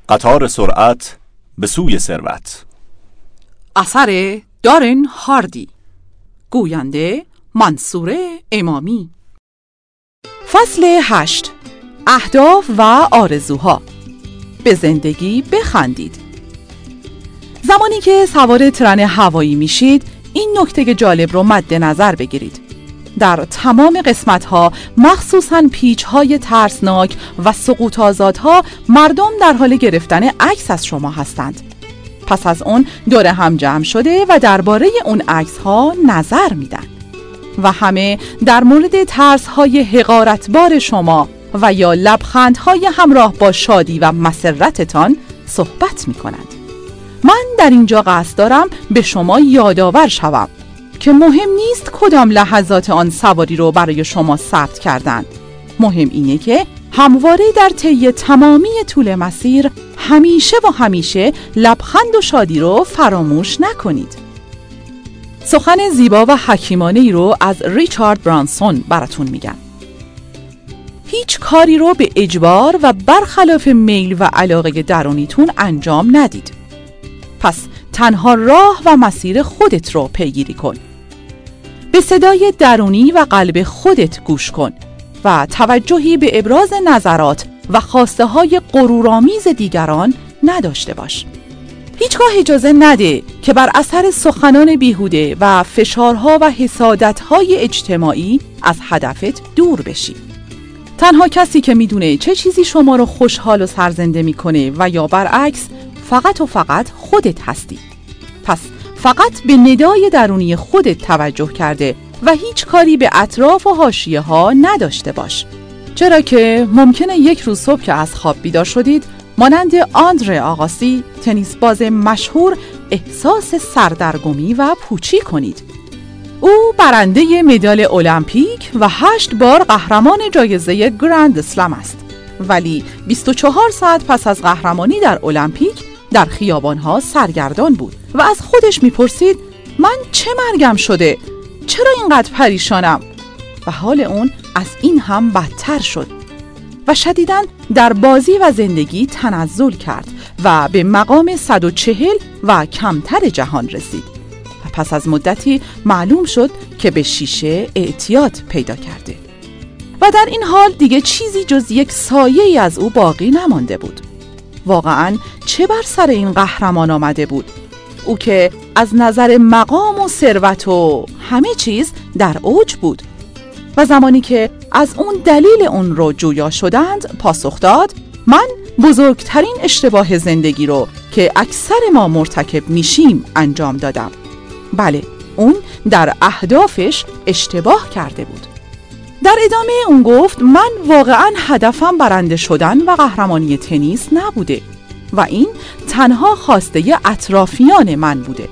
قطار سرعت به سوی ثروت. اثر دارن هاردی. گوینده منصور امامی. فصل 8. اهداف و آرزوها. به زندگی بخندید. زمانی که سوار ترن هوایی میشید، این نکته جالب رو مد نظر بگیرید. در تمام قسمت‌ها، مخصوصاً پیچ‌های ترسناک و سقوط آزادها، مردم در حال گرفتن عکس از شما هستند. پس از اون دور هم جمع شده و درباره اون عکس‌ها نظر میدن و همه در مورد ترس‌های حقارتبار شما و یا لبخندهای همراه با شادی و مسرتتان صحبت میکنند. من در اینجا قصد دارم به شما یادآور شوم که مهم نیست کدام لحظات آن سواری رو برای شما ثبت کردند. مهم اینه که همواره در طی تمامی طول مسیر همیشه لبخند و شادی رو فراموش نکنید. سخن زیبا و حکیمانه ای رو از ریچارد برانسون براتون میگم. هیچ کاری رو به اجبار و برخلاف میل و علاقه درونیتون انجام ندید. پس تنها راه و مسیر خودت رو پیگیری کن. به صدای درونی و قلب خودت گوش کن و توجهی به ابراز نظرات و خواسته های غرورآمیز دیگران نداشته باش. هیچگاه اجازه نده که بر اثر سخنان بیهوده و فشارها و حسادتهای اجتماعی از هدفت دور بشی. تنها کسی که میدونه چه چیزی شما رو خوشحال و سرزنده میکنه و یا برعکس فقط و فقط خودت هستی. پس فقط به ندای درونی خودت توجه کرده و هیچ کاری به اطراف و حاشیه ها نداشته باش. چرا که ممکنه یک روز صبح که از خواب بیدار شدید، مانند آندره آقاسی، تنیس باز مشهور، احساس سردرگمی و پوچی کنید. او برنده مدال المپیک و 8 بار قهرمان جایزه گرند اسلم است، ولی 24 ساعت پس از قهرمانی در المپیک در خیابانها سرگردان بود و از خودش میپرسید من چه مرگم شده؟ چرا اینقدر پریشانم؟ و حال اون از این هم بدتر شد و شدیداً در بازی و زندگی تنزل کرد و به مقام 140 و کمتر جهان رسید و پس از مدتی معلوم شد که به شیشه اعتیاد پیدا کرده و در این حال دیگه چیزی جز یک سایه‌ای از او باقی نمانده بود. واقعاً چه بر سر این قهرمان آمده بود؟ او که از نظر مقام و ثروت و همه چیز در اوج بود و زمانی که از اون دلیل اون رو جویا شدند پاسخ داد من بزرگترین اشتباه زندگی رو که اکثر ما مرتکب میشیم انجام دادم. بله، اون در اهدافش اشتباه کرده بود. در ادامه اون گفت من واقعاً هدفم برنده شدن و قهرمانی تنیس نبوده و این تنها خواسته اطرافیان من بوده.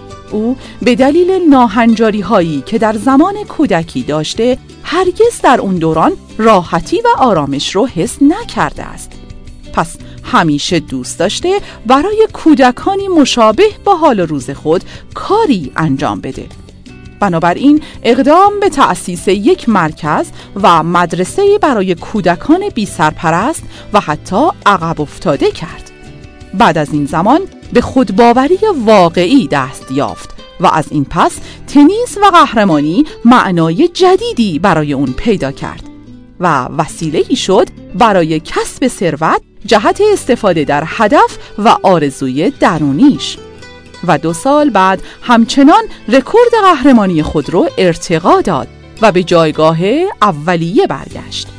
او به دلیل ناهنجاری هایی که در زمان کودکی داشته هرگز در اون دوران راحتی و آرامش رو حس نکرده است. پس همیشه دوست داشته برای کودکانی مشابه با حال روز خود کاری انجام بده. بنابراین اقدام به تأسیس یک مرکز و مدرسه برای کودکان بی سرپرست و حتی عقب افتاده کرد. بعد از این زمان به خودباوری واقعی دست یافت و از این پس تنیس و قهرمانی معنای جدیدی برای اون پیدا کرد و وسیله‌ای شد برای کسب ثروت جهت استفاده در هدف و آرزوی درونیش. و 2 سال بعد همچنان رکورد قهرمانی خود رو ارتقا داد و به جایگاه اولیه برگشت.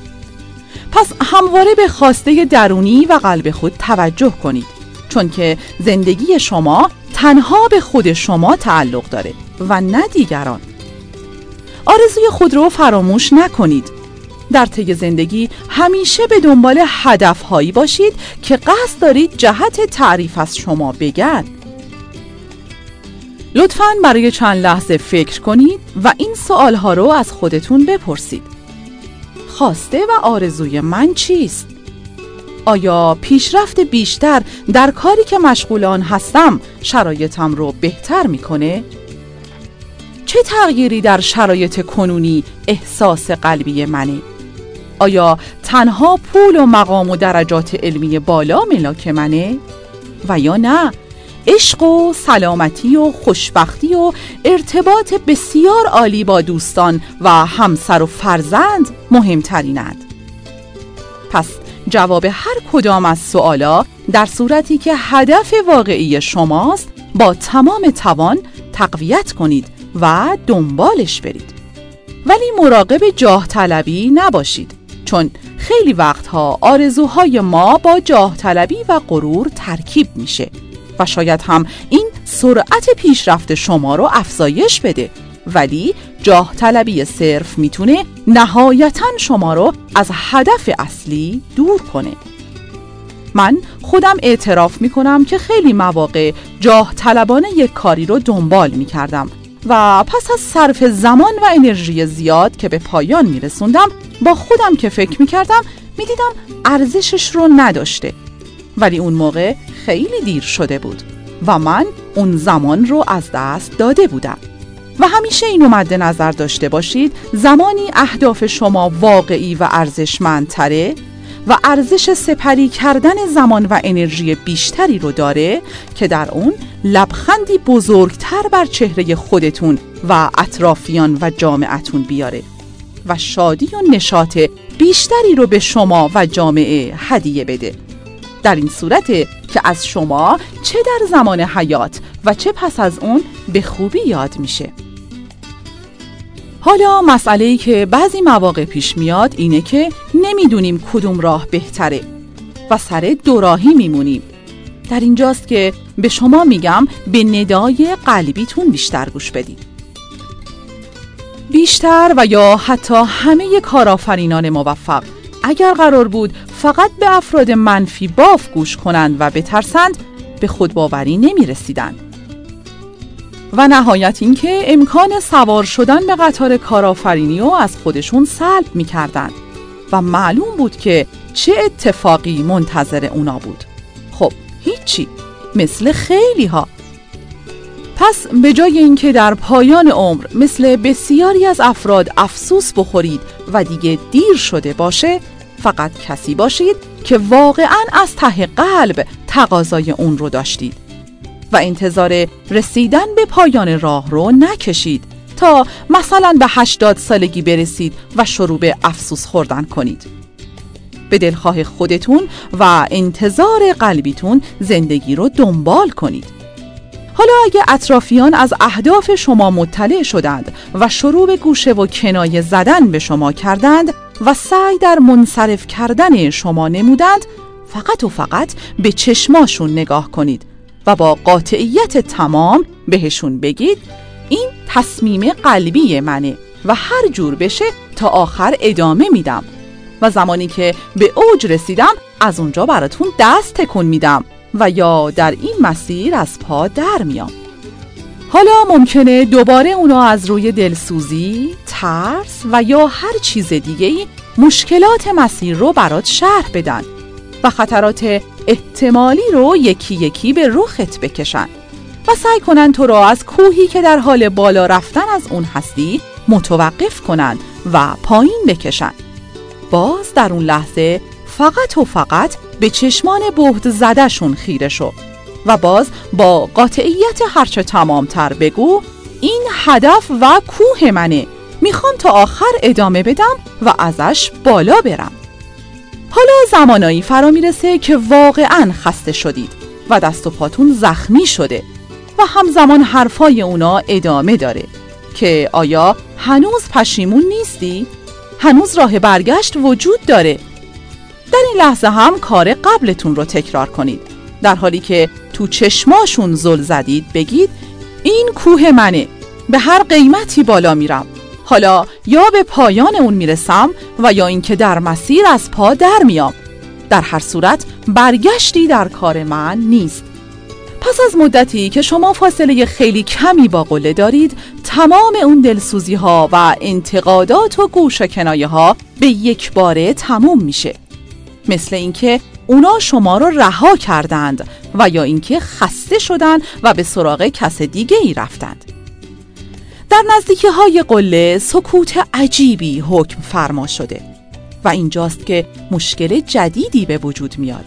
پس همواره به خواسته درونی و قلب خود توجه کنید، چون که زندگی شما تنها به خود شما تعلق داره و نه دیگران. آرزوی خود رو فراموش نکنید. در طی زندگی همیشه به دنبال هدفهایی باشید که قصد دارید جهت تعریف از شما بگن. لطفاً برای چند لحظه فکر کنید و این سوالها رو از خودتون بپرسید. خواسته و آرزوی من چیست؟ آیا پیشرفت بیشتر در کاری که مشغول آن هستم شرایطم رو بهتر میکنه؟ چه تغییری در شرایط کنونی احساس قلبی منه؟ آیا تنها پول و مقام و درجات علمی بالا ملاک منه؟ و یا نه عشق و سلامتی و خوشبختی و ارتباط بسیار عالی با دوستان و همسر و فرزند مهمترینند؟ پس جواب هر کدام از سوالا در صورتی که هدف واقعی شماست با تمام توان تقویت کنید و دنبالش برید. ولی مراقب جاه طلبی نباشید، چون خیلی وقتها آرزوهای ما با جاه طلبی و غرور ترکیب میشه و شاید هم این سرعت پیشرفت شما رو افزایش بده، ولی جاه طلبی صرف میتونه نهایتاً شما رو از هدف اصلی دور کنه. من خودم اعتراف میکنم که خیلی مواقع جاه طلبانه یک کاری رو دنبال میکردم و پس از صرف زمان و انرژی زیاد که به پایان میرسوندم با خودم که فکر میکردم میدیدم ارزشش رو نداشته، ولی اون موقع خیلی دیر شده بود و من اون زمان رو از دست داده بودم. و همیشه اینو مد نظر داشته باشید زمانی اهداف شما واقعی و ارزشمندتره و ارزش سپری کردن زمان و انرژی بیشتری رو داره که در اون لبخندی بزرگتر بر چهره خودتون و اطرافیان و جامعتون بیاره و شادی و نشاط بیشتری رو به شما و جامعه هدیه بده. در این صورته که از شما چه در زمان حیات و چه پس از اون به خوبی یاد میشه. حالا مسئله‌ای که بعضی مواقع پیش میاد اینه که نمیدونیم کدوم راه بهتره و سر دوراهی میمونیم. در اینجاست که به شما میگم به ندای قلبیتون بیشتر گوش بدید. بیشتر و یا حتی همه کارآفرینان موفق اگر قرار بود فقط به افراد منفی باف گوش کنند و بترسند، به خودباوری نمی‌رسیدند. و نهایت این که امکان سوار شدن به قطار کارآفرینی رو از خودشون سلب می‌کردند و معلوم بود که چه اتفاقی منتظر اونا بود. خب هیچی، مثل خیلی ها. پس به جای اینکه در پایان عمر مثل بسیاری از افراد افسوس بخورید و دیگه دیر شده باشه، فقط کسی باشید که واقعاً از ته قلب تقاضای اون رو داشتید و انتظار رسیدن به پایان راه رو نکشید تا مثلا به 80 سالگی برسید و شروع به افسوس خوردن کنید. به دلخواه خودتون و انتظار قلبیتون زندگی رو دنبال کنید. حالا اگه اطرافیان از اهداف شما مطلع شدند و شروع به گوشه و کنایه زدن به شما کردند و سعی در منصرف کردن شما نمودند، فقط و فقط به چشماشون نگاه کنید و با قاطعیت تمام بهشون بگید این تصمیم قلبی منه و هر جور بشه تا آخر ادامه میدم و زمانی که به اوج رسیدم از اونجا براتون دست تکون میدم و یا در این مسیر از پا در میام. حالا ممکنه دوباره اونا از روی دلسوزی، ترس و یا هر چیز دیگه‌ای مشکلات مسیر رو برات شرح بدن و خطرات احتمالی رو یکی یکی به رخت بکشن و سعی کنن تو رو از کوهی که در حال بالا رفتن از اون هستی متوقف کنن و پایین بکشن. باز در اون لحظه فقط و فقط به چشمان بهت زدشون خیره شو و باز با قاطعیت هرچه تمامتر بگو این هدف و کوه منه، میخوام تا آخر ادامه بدم و ازش بالا برم. حالا زمانایی فرا میرسه که واقعاً خسته شدید و دست و پاتون زخمی شده و همزمان حرفای اونا ادامه داره که آیا هنوز پشیمون نیستی؟ هنوز راه برگشت وجود داره. در این لحظه هم کار قبلتون رو تکرار کنید. در حالی که تو چشماشون زل زدید بگید این کوه منه، به هر قیمتی بالا میرم. حالا یا به پایان اون میرسم و یا اینکه در مسیر از پا در میام. در هر صورت برگشتی در کار من نیست. پس از مدتی که شما فاصله خیلی کمی با قله دارید، تمام اون دلسوزی ها و انتقادات و گوش کنایه ها به یک باره تموم میشه. مثل اینکه اونا شما رو رها کردند و یا اینکه خسته شدن و به سراغ کس دیگه ای رفتند. در نزدیکی های قله سکوت عجیبی حکم فرما شده و اینجاست که مشکل جدیدی به وجود میاد.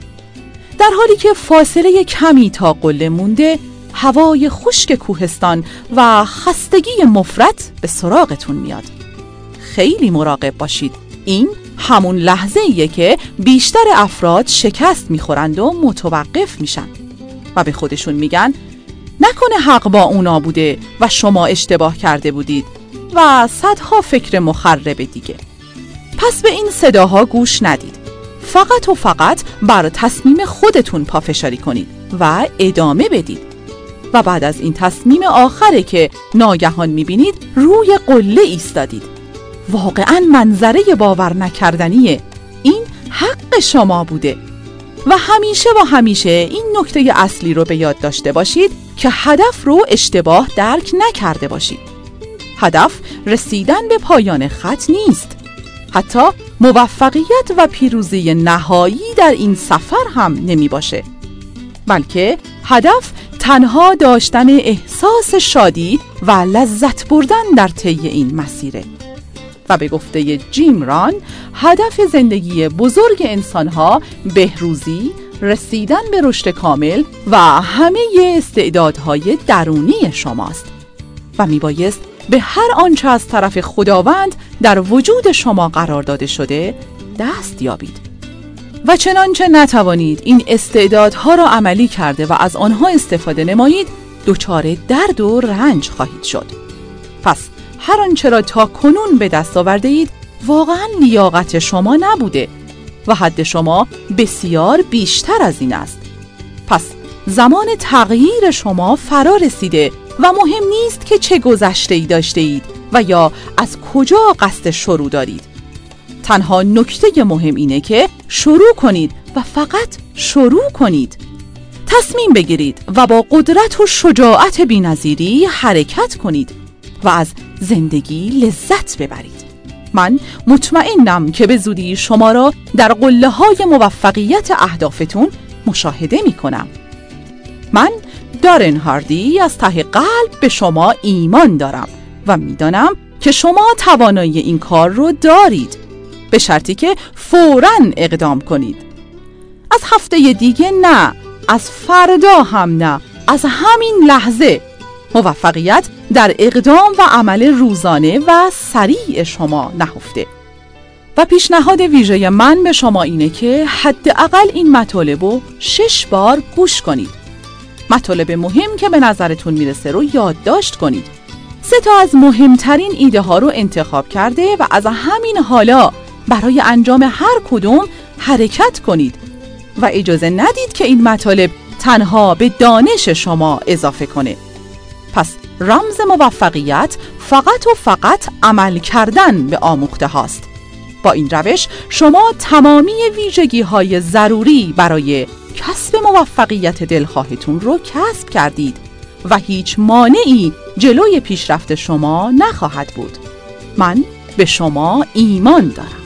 در حالی که فاصله کمی تا قله مونده، هوای خشک کوهستان و خستگی مفرط به سراغتون میاد. خیلی مراقب باشید. این همون لحظه ایه که بیشتر افراد شکست میخورند و متوقف میشن و به خودشون میگن نکنه حق با اونا بوده و شما اشتباه کرده بودید و صدها فکر مخرب دیگه. پس به این صداها گوش ندید. فقط و فقط بر تصمیم خودتون پافشاری کنید و ادامه بدید. و بعد از این تصمیم آخره که ناگهان میبینید روی قله ایستادید. واقعاً منظره باور نکردنیه. این حق شما بوده. و همیشه و همیشه این نکته اصلی رو به یاد داشته باشید که هدف رو اشتباه درک نکرده باشید. هدف رسیدن به پایان خط نیست. حتی موفقیت و پیروزی نهایی در این سفر هم نمی باشه. بلکه هدف تنها داشتن احساس شادی و لذت بردن در طی این مسیره. و به گفته جیم ران، هدف زندگی بزرگ انسانها بهروزی، رسیدن به رشد کامل و همه استعدادهای درونی شماست و میبایست به هر آنچه از طرف خداوند در وجود شما قرار داده شده دست یابید. و چنانچه نتوانید این استعدادها را عملی کرده و از آنها استفاده نمایید، دچار درد و رنج خواهید شد. پس هر آنچه را تا کنون به دست آورده اید واقعاً لیاقت شما نبوده و حد شما بسیار بیشتر از این است. پس زمان تغییر شما فرا رسیده و مهم نیست که چه گذشته‌ای داشته اید و یا از کجا قصد شروع دارید. تنها نکته مهم اینه که شروع کنید و فقط شروع کنید. تصمیم بگیرید و با قدرت و شجاعت بی‌نظیری حرکت کنید و از زندگی لذت ببرید. من مطمئنم که به زودی شما را در قله‌های موفقیت اهدافتون مشاهده می‌کنم. من دارن هاردی از ته قلب به شما ایمان دارم و می‌دانم که شما توانایی این کار رو دارید، به شرطی که فوراً اقدام کنید. از هفته دیگه نه، از فردا هم نه، از همین لحظه. موفقیت در اقدام و عمل روزانه و سریع شما نهفته. و پیشنهاد ویژه من به شما اینه که حداقل این مطالب رو 6 بار گوش کنید. مطالب مهم که به نظرتون میرسه رو یادداشت کنید. 3 تا از مهمترین ایده ها رو انتخاب کرده و از همین حالا برای انجام هر کدوم حرکت کنید و اجازه ندید که این مطالب تنها به دانش شما اضافه کنه. پس رمز موفقیت فقط و فقط عمل کردن به آموخته هاست. با این روش شما تمامی ویژگی‌های ضروری برای کسب موفقیت دلخواهتون رو کسب کردید و هیچ مانعی جلوی پیشرفت شما نخواهد بود. من به شما ایمان دارم.